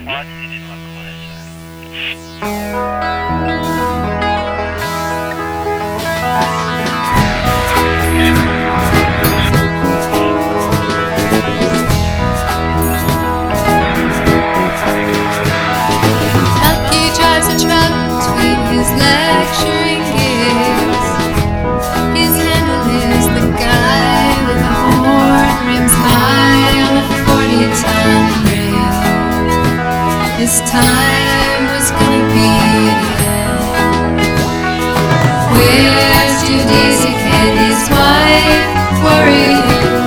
Lucky drives a truck between his lecturing gears. His handle is the guy with the horn rims high on a 40-ton rail. His time was gonna be the end. Where's Judy's Candy's wife? Worrying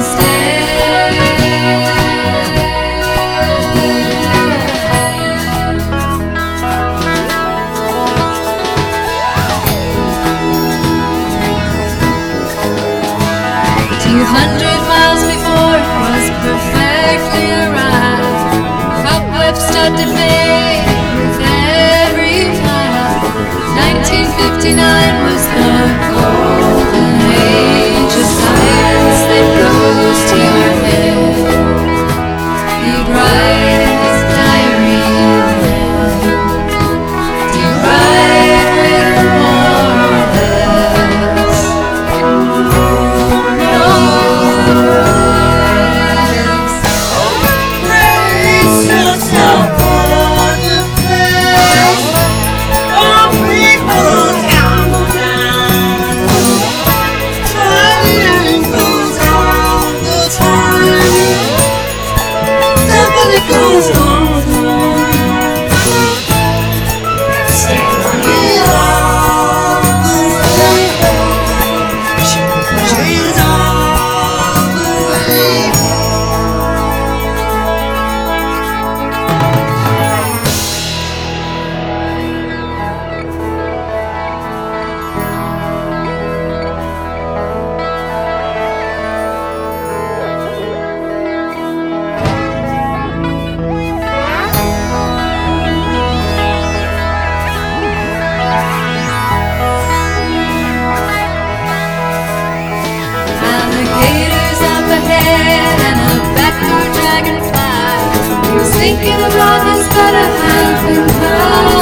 miles before it was perfectly arrived. Cobwebs start to fade with every mile. 1959 was the golden age of science that goes to your head. He'd write his diary then. He'd write with more or less. Thinking about this better half in time.